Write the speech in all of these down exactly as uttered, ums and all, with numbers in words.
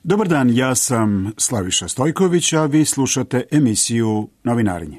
Dobar dan, ja sam Slaviša Stojković, a vi slušate emisiju Novinarenje.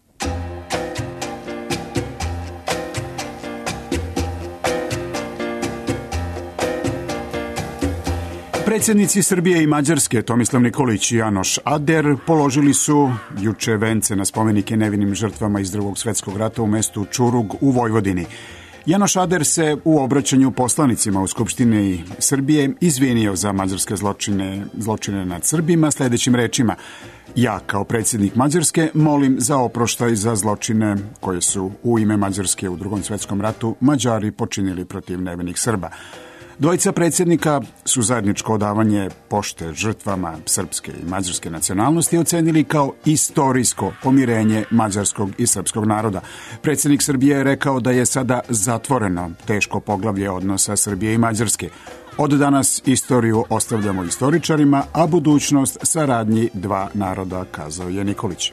Predsjednici Srbije i Mađarske Tomislav Nikolić i Janoš Ader položili su juče vence na spomenike nevinim žrtvama iz Drugog svjetskog rata u mestu Čurug u Vojvodini. Janoš Ader se u obraćanju poslanicima u Skupštini Srbije izvinio za mađarske zločine, zločine nad Srbima sljedećim rečima: ja kao predsjednik Mađarske molim za oproštaj za zločine koje su u ime Mađarske u Drugom svjetskom ratu Mađari počinili protiv nevinih Srba. Dvojica predsjednika su zajedničko odavanje pošte žrtvama srpske i mađarske nacionalnosti ocenili kao istorijsko pomirenje mađarskog i srpskog naroda. Predsjednik Srbije je rekao da je sada zatvoreno teško poglavlje odnosa Srbije i Mađarske. Od danas istoriju ostavljamo istoričarima, a budućnost saradnji dva naroda, kazao je Nikolić.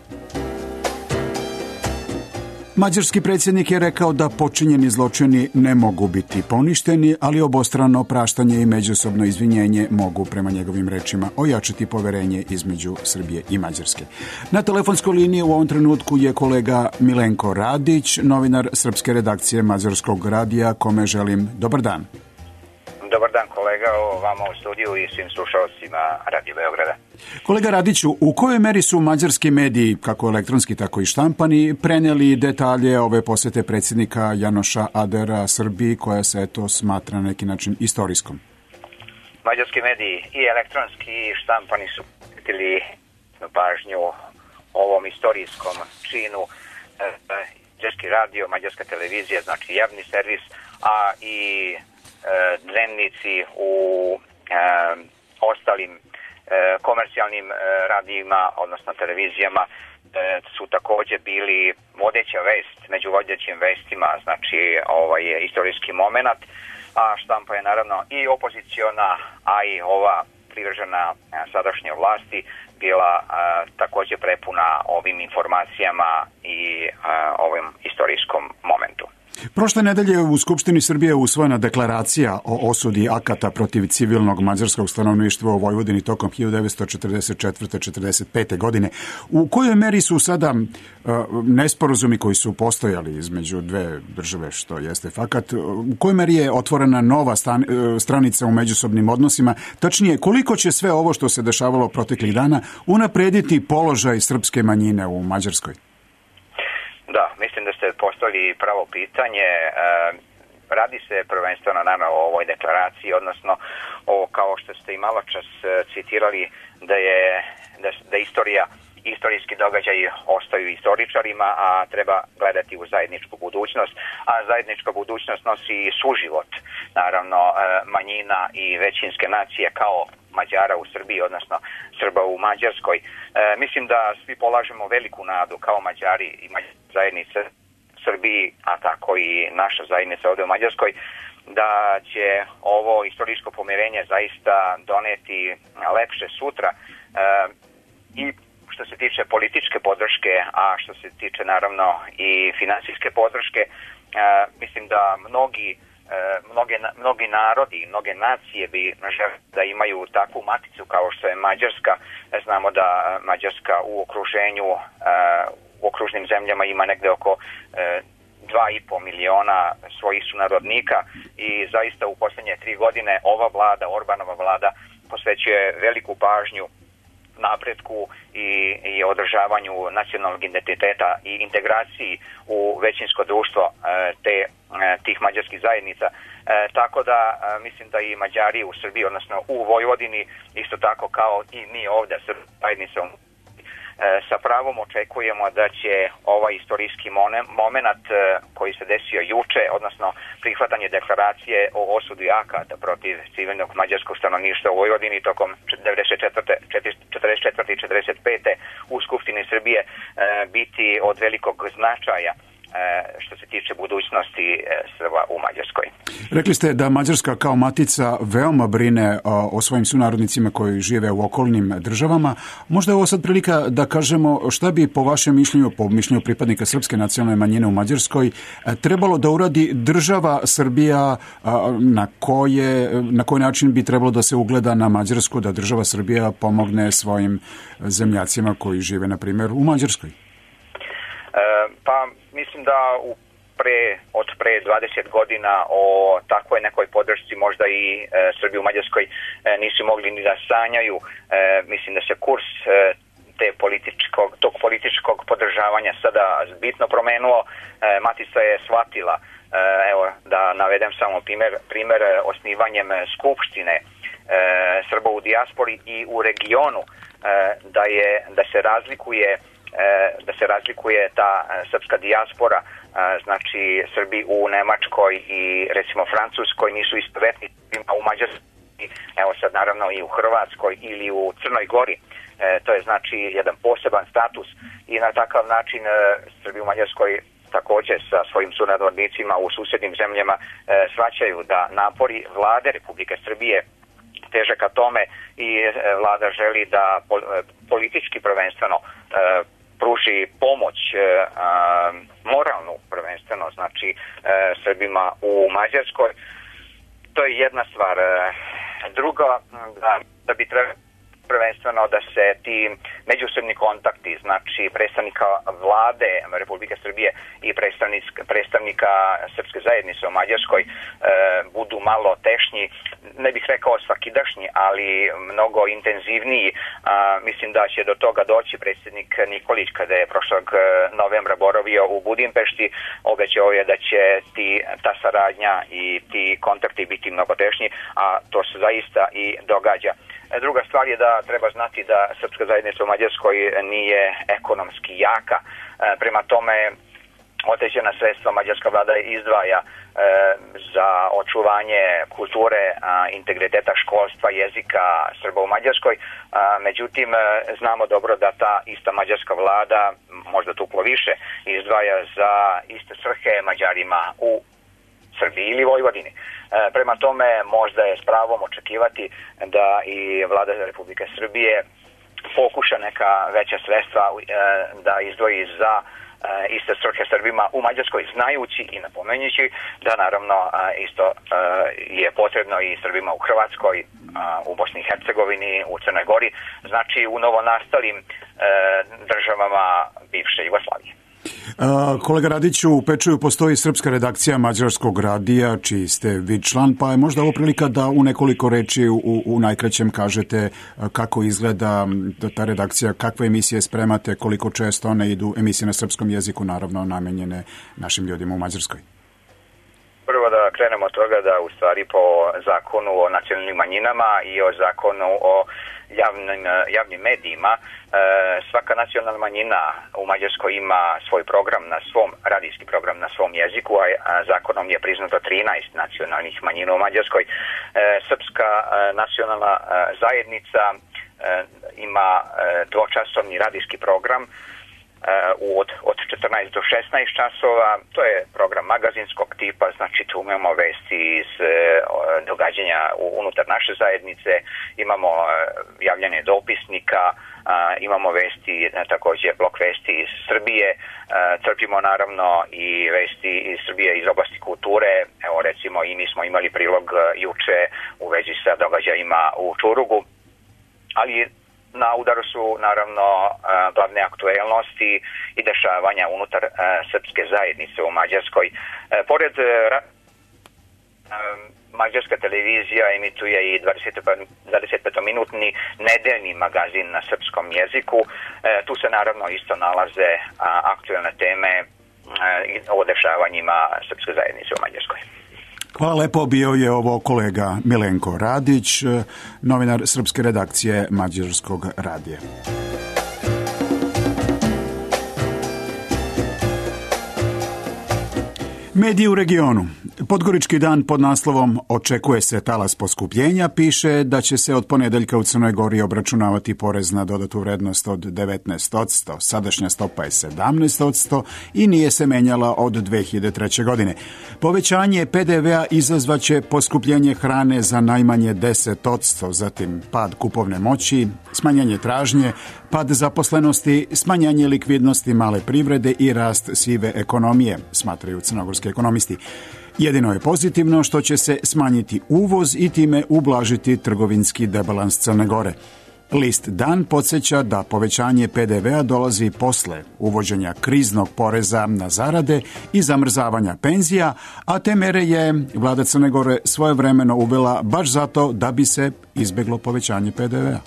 Mađarski predsjednik je rekao da počinjeni zločini ne mogu biti poništeni, ali obostrano praštanje i međusobno izvinjenje mogu, prema njegovim rečima, ojačati poverenje između Srbije i Mađarske. Na telefonskoj liniji u ovom trenutku je kolega Milenko Radić, novinar srpske redakcije Mađarskog radija, kome želim dobar dan. Dobar dan kolega, o vama u studiju i svim slušalcima Radio Beograda. Kolega Radiću, u kojoj meri su mađarski mediji, kako elektronski tako i štampani, prenijeli detalje ove posjete predsjednika Janoša Adera Srbiji, koja se eto smatra na neki način istorijskom? Mađarski mediji i elektronski i štampani su posvetili pažnju ovom istorijskom činu. Mađarski radio, mađarska televizija, znači javni servis, a i dnevnici u e, ostalim e, komercijalnim e, radijima, odnosno televizijama, e, su također bili vodeća vest, među vodećim vestima, znači ovaj je istorijski moment, a štampa je naravno i opoziciona, a i ova privržena sadašnje vlasti bila a, također prepuna ovim informacijama i a, ovim istorijskom momentu. Prošle nedelje u Skupštini Srbije je usvojena deklaracija o osudi akata protiv civilnog mađarskog stanovništva u Vojvodini tokom hiljadu devetsto četrdeset četvrte do četrdeset pete. godine. U kojoj meri su sada uh, nesporazumi koji su postojali između dve države, što jeste fakat, u kojoj meri je otvorena nova stan, uh, stranica u međusobnim odnosima, tačnije koliko će sve ovo što se dešavalo proteklih dana unaprediti položaj srpske manjine u Mađarskoj? Da, mislim da ste postavili pravo pitanje. E, radi se prvenstveno naravno o ovoj deklaraciji, odnosno o, kao što ste i malo čas citirali, da je da, da istorija, istorijski događaji ostaju istoričarima, a treba gledati u zajedničku budućnost, a zajednička budućnost nosi suživot, naravno manjina i većinske nacije kao Mađara u Srbiji, odnosno Srba u Mađarskoj. E, mislim da svi polažemo veliku nadu kao Mađari i Mađarska zajednica u Srbiji, a tako i naša zajednica ovdje u Mađarskoj, da će ovo istorijsko pomirenje zaista doneti lepše sutra e, i što se tiče političke podrške, a što se tiče naravno i finansijske podrške. E, mislim da mnogi Mnoge, mnogi narodi i mnoge nacije bi žele da imaju takvu maticu kao što je Mađarska. Znamo da Mađarska u okruženju, u okružnim zemljama ima negde oko dva i po miliona svojih sunarodnika i zaista u posljednje tri godine ova vlada, Orbanova vlada, posvećuje veliku pažnju napretku i, i održavanju nacionalnog identiteta i integraciji u većinsko društvo te, tih mađarskih zajednica. E, tako da mislim da i Mađari u Srbiji, odnosno u Vojvodini, isto tako kao i mi ovdje srpska zajednica, e, sa pravom očekujemo da će ovaj istorijski moment koji se desio juče, odnosno prihvatanje deklaracije o osudi akata protiv civilnog mađarskog stanovništva u Vojvodini tokom devedeset četvrte, četrdeset četvrte i četrdeset pete u Skupštini Srbije, e, biti od velikog značaja što se tiče budućnosti Srba u Mađarskoj. Rekli ste da Mađarska kao matica veoma brine o svojim sunarodnicima koji žive u okolnim državama. Možda je ovo sad prilika da kažemo šta bi po vašem mišljenju, po mišljenju pripadnika srpske nacionalne manjine u Mađarskoj, trebalo da uradi država Srbija, na koje, na koji način bi trebalo da se ugleda na Mađarsku, da država Srbija pomogne svojim zemljacima koji žive, na primjer, u Mađarskoj? Pa mislim da u pre, od pre dvadeset godina o takvoj nekoj podršci možda i e, Srbi u Mađarskoj e, nisu mogli ni da sanjaju. E, mislim da se kurs e, te političkog, tog političkog podržavanja sada bitno promenuo. E, Matica je shvatila, e, evo da navedem samo primer, primer osnivanjem Skupštine e, Srba u dijaspori i u regionu, e, da, je, da se razlikuje da se razlikuje ta srpska dijaspora, znači Srbi u Nemačkoj i recimo Francuskoj nisu istovetni u Mađarskoj, evo sad naravno i u Hrvatskoj ili u Crnoj Gori. To je znači jedan poseban status i na takav način Srbi u Mađarskoj također sa svojim sunarodnicima u susjednim zemljama shvaćaju da napori vlade Republike Srbije teže ka tome i vlada želi da politički prvenstveno pruži pomoć moralnu prvenstveno, znači Srbima u Mađarskoj. To je jedna stvar. Druga, da, da bi trebalo prvenstveno da se ti međusobni kontakti, znači predstavnika vlade Republike Srbije i predstavnika srpske zajednice u Mađarskoj e, budu malo tešnji, ne bih rekao svakidašnji, ali mnogo intenzivniji. A, mislim da će do toga doći. Predsjednik Nikolić, kada je prošlog novembra boravio u Budimpešti, obećao je da će ti, ta saradnja i ti kontakti biti mnogo tešnji, a to se zaista i događa. Druga stvar je da treba znati da srpska zajednica u Mađarskoj nije ekonomski jaka. Prema tome, određena sredstva mađarska vlada izdvaja e, za očuvanje kulture, a, integriteta školstva, jezika Srba u Mađarskoj. A, međutim, znamo dobro da ta ista mađarska vlada, možda duplo više, izdvaja za iste svrhe Mađarima u Srbiji ili Vojvodini. E, prema tome, možda je s pravom očekivati da i vlada Republike Srbije pokuša neka veća sredstva e, da izdvoji za e, iste svrhe Srbima u Mađarskoj, znajući i napomenjući da naravno e, isto e, je potrebno i Srbima u Hrvatskoj, e, u Bosni i Hercegovini, u Crnoj Gori, znači u novonastalim e, državama bivše Jugoslavije. Kolega Radiću, u Pečuju postoji srpska redakcija Mađarskog radija, čiji ste vi član, pa je možda ovo prilika da u nekoliko reči u, u najkraćem kažete kako izgleda ta redakcija, kakve emisije spremate, koliko često one idu, emisije na srpskom jeziku, naravno namenjene našim ljudima u Mađarskoj. Prvo da krenemo od toga da u stvari po zakonu o nacionalnim manjinama i o zakonu o javnim, javnim medijima svaka nacionalna manjina u Mađarskoj ima svoj program na svom, radijski program na svom jeziku, a zakonom je priznato trinaest nacionalnih manjina u Mađarskoj. Srpska nacionalna zajednica ima dvočasovni radijski program Od, od četrnaest do šesnaest časova. To je program magazinskog tipa, znači tu imamo vesti iz e, događanja unutar naše zajednice, imamo e, javljanje dopisnika, a, imamo vesti, e, također blok vesti iz Srbije, e, crpimo naravno i vesti iz Srbije iz oblasti kulture. Evo recimo i mi smo imali prilog juče u vezi sa događajima u Čurugu, ali na udaru su naravno glavne aktuelnosti i dešavanja unutar srpske zajednice u Mađarskoj. Pored mađarska televizija emituje i dvadesetpetominutni nedeljni magazin na srpskom jeziku. Tu se naravno isto nalaze aktuelne teme o dešavanjima srpske zajednice u Mađarskoj. Hvala lepo, bio je ovo kolega Milenko Radić, novinar srpske redakcije Mađarskog radija. Mediji u regionu. Podgorički dan pod naslovom Očekuje se talas poskupljenja piše da će se od ponedeljka u Crnoj Gori obračunavati porez na dodatu vrednost od devetnaest posto. Sadašnja stopa je sedamnaest posto i nije se menjala od dve hiljade treće. godine. Povećanje pe de ve a izazvaće poskupljenje hrane za najmanje deset posto, zatim pad kupovne moći, smanjenje tražnje, pad zaposlenosti, smanjenje likvidnosti male privrede i rast sive ekonomije, smatraju crnogorski ekonomisti. Jedino je pozitivno što će se smanjiti uvoz i time ublažiti trgovinski debalans Crne Gore. List Dan podsjeća da povećanje pe de ve a dolazi posle uvođenja kriznog poreza na zarade i zamrzavanja penzija, a te mere je vlada Crne Gore svojevremeno uvela baš zato da bi se izbeglo povećanje pe de ve a.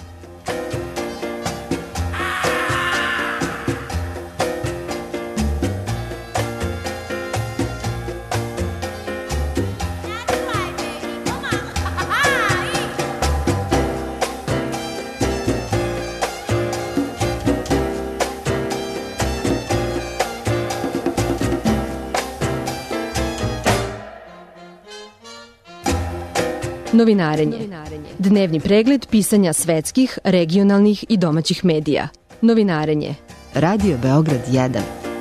Novinarenje. Dnevni pregled pisanja svetskih, regionalnih i domaćih medija. Novinarenje. Radio Beograd jedan.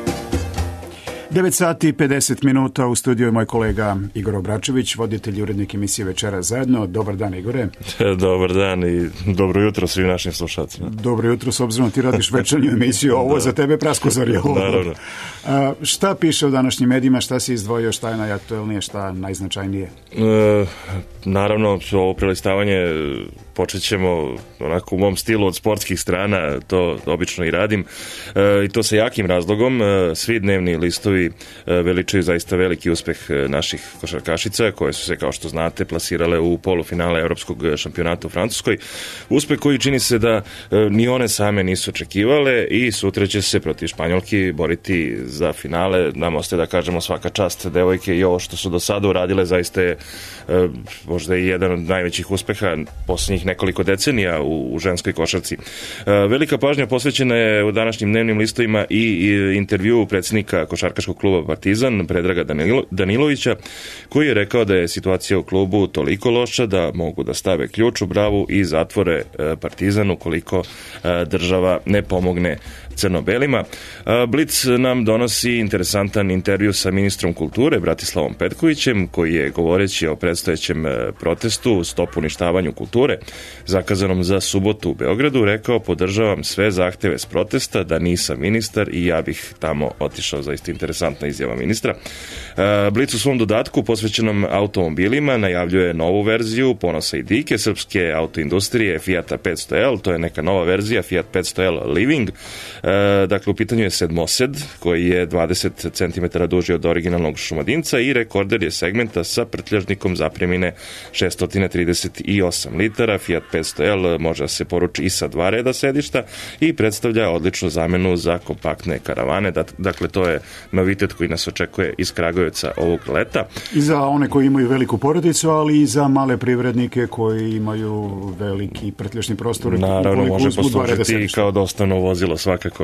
devet sati i pedeset minuta, u studiju je moj kolega Igor Obračević, voditelj i urednik emisije Večera zajedno. Dobar dan, Igore. Dobar dan i dobro jutro svim našim slušalcima. Dobro jutro, s obzirom ti radiš večernju emisiju, ovo za tebe praskozor je ovo. Naravno. A, šta piše u današnjim medijima, šta si izdvojio, šta je najaktuelnije, šta najznačajnije? E, naravno, ovo prelistavanje počet ćemo onako u mom stilu od sportskih strana, to obično i radim, e, i to sa jakim razlogom. E, svi dnevni listovi e, veličaju zaista veliki uspeh naših košarkašica, koje su se, kao što znate, plasirale u polufinale Evropskog šampionata u Francuskoj. Uspeh koji čini se da e, ni one same nisu očekivale i sutra će se protiv Španjolki boriti za finale. Nam ostaje da kažemo svaka čast devojke i ovo što su do sada uradile zaista je e, možda i jedan od najvećih uspeha posljednjih nekoliko decenija u, u ženskoj košarci. E, velika pažnja posvećena je u današnjim dnevnim listovima i, i intervju predsjednika košarkaškog kluba Partizan, Predraga Danilo, Danilovića, koji je rekao da je situacija u klubu toliko loša da mogu da stave ključ u bravu i zatvore e, Partizan ukoliko e, država ne pomogne crno-belima. Blic nam donosi interesantan intervju sa ministrom kulture Bratislavom Petkovićem, koji je, govoreći o predstojećem protestu Stop uništavanju kulture, zakazanom za subotu u Beogradu, rekao: podržavam sve zahteve s protesta, da nisam ministar i ja bih tamo otišao. Zaista interesantna izjava ministra. Blic u svom dodatku posvećenom automobilima najavljuje novu verziju ponosa i dike srpske autoindustrije Fijata petsto el, to je neka nova verzija Fiat petsto el Living. Dakle, u pitanju je sedmosed, koji je dvadeset centimetara duži od originalnog Šumadinca i rekorder je segmenta sa prtljažnikom zapremine šesto trideset osam litara. Fiat petsto el može da se poruči i sa dva reda sedišta i predstavlja odličnu zamenu za kompaktne karavane. Dakle, to je novitet koji nas očekuje iz Kragujevca ovog leta. I za one koji imaju veliku porodicu, ali i za male privrednike koji imaju veliki prtljažni prostor. Naravno, može poslužiti i kao dostavno vozilo svakako.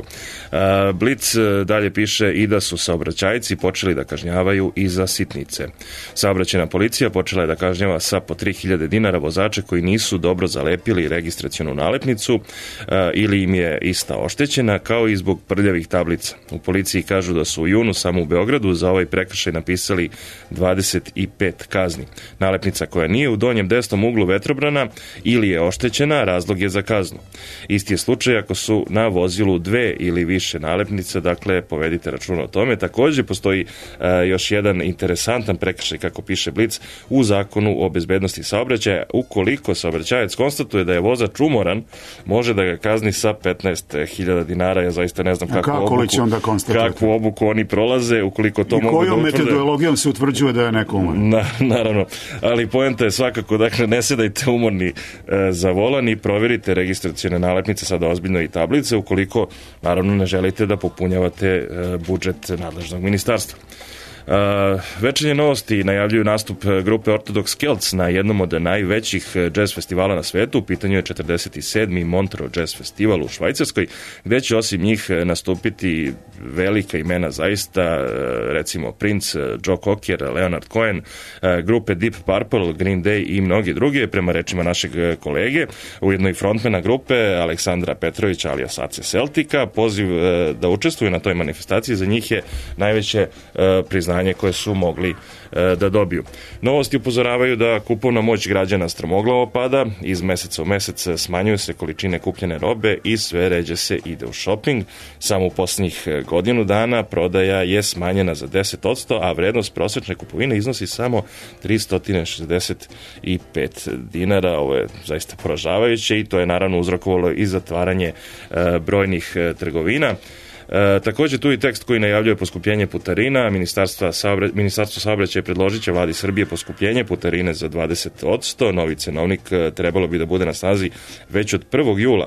Blic dalje piše i da su saobraćajci počeli da kažnjavaju i za sitnice. Saobraćajna policija počela je da kažnjava sa po tri hiljade dinara vozače koji nisu dobro zalepili registracionu nalepnicu ili im je ista oštećena, kao i zbog prljavih tablica. U policiji kažu da su u junu samo u Beogradu za ovaj prekršaj napisali dvadeset pet kazni. Nalepnica koja nije u donjem desnom uglu vetrobrana ili je oštećena, razlog je za kaznu. Isti je slučaj ako su na vozilu dve ili više nalepnica, dakle povedite računa o tome. Također postoji uh, još jedan interesantan prekršaj, kako piše Blic, u zakonu o bezbednosti saobraćaja. Ukoliko saobraćajac konstatuje da je vozač umoran, može da ga kazni sa petnaest hiljada dinara. Ja zaista ne znam kakvu obuku, kakvu obuku oni prolaze, ukoliko to I mogu da utvrde. I kojom metodologijom se utvrđuje da je neko umoran? Na, naravno, ali poenta je svakako, dakle, ne sedajte umorni uh, za volan i provjerite registracione nalepnice, sada ozbiljno i tablice, ukoliko naravno ne želite da popunjavate budžet nadležnog ministarstva. Večernje novosti najavljuju nastup grupe Orthodox Celts na jednom od najvećih jazz festivala na svetu. U pitanju je četrdeset sedmi Montreux Jazz Festival u Švajcarskoj, gde će osim njih nastupiti velika imena zaista, recimo Prince, Joe Cocker, Leonard Cohen, grupe Deep Purple, Green Day i mnogi druge, prema rečima našeg kolege, ujedno i frontmana grupe Aleksandra Petrovića alias A C Celtica. Poziv da učestvuju na toj manifestaciji za njih je najveće priznanje koje su mogli da dobiju. Novosti upozoravaju da kupovna moć građana stromoglavo pada, iz meseca u mesec smanjuju se količine kupljene robe i sve ređe se ide u shopping. Samo u posljednjih godinu dana prodaja je smanjena za deset posto, a vrednost prosječne kupovine iznosi samo tristo šezdeset pet dinara. Ovo je zaista poražavajuće i to je naravno uzrokovalo i zatvaranje brojnih trgovina. E, također tu i tekst koji najavljuje poskupljenje putarina. Ministarstvo saobraćaja, Ministarstvo saobraćaja predložit će vladi Srbije poskupljenje putarine za dvadeset posto. Novi cenovnik trebalo bi da bude na snazi već od prvog jula.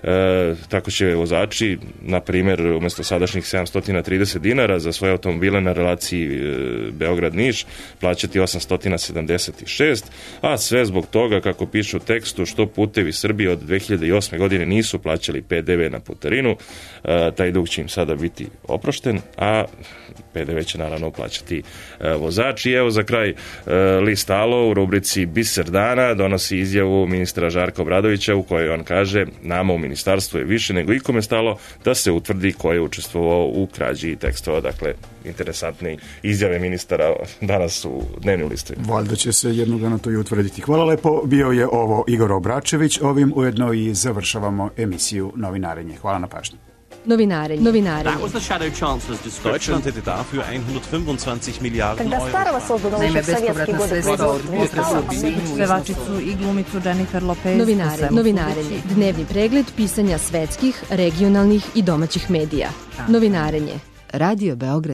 E, tako će vozači, na primjer, umjesto sadašnjih sedamsto trideset dinara za svoje automobile na relaciji e, Beograd-Niš plaćati osamsto sedamdeset šest, a sve zbog toga, kako piše u tekstu, što putevi Srbije od dve hiljade osme godine nisu plaćali P D V na putarinu. E, taj dug će im sada biti oprošten, a P D V će naravno plaćati e, vozač. I evo za kraj e, list Alo u rubrici Biser dana donosi izjavu ministra Žarka Obradovića u kojoj on kaže: nama u ministarstvu je više nego ikome stalo da se utvrdi ko je učestvovao u krađi tekstova. Dakle, interesantne izjave ministara danas u dnevnim listovima. Valjda će se jednog dana to i utvrditi. Hvala lepo, bio je ovo Igor Obračević. Ovim ujedno i završavamo emisiju Novinarenje. Hvala na pažnji. Novinarenje. Novinarenje. That was the shadow chancellor's description. Deutschland hätte dafür hundertfünfundzwanzig Milliarden Когда старого создано еще в советские годы производство. Pevačicu i glumicu Jennifer Lopez. Novinare, novinarenje. Dnevni pregled pisanja svetskih, regionalnih i domaćih medija. Novinarenje. Radio Beograd.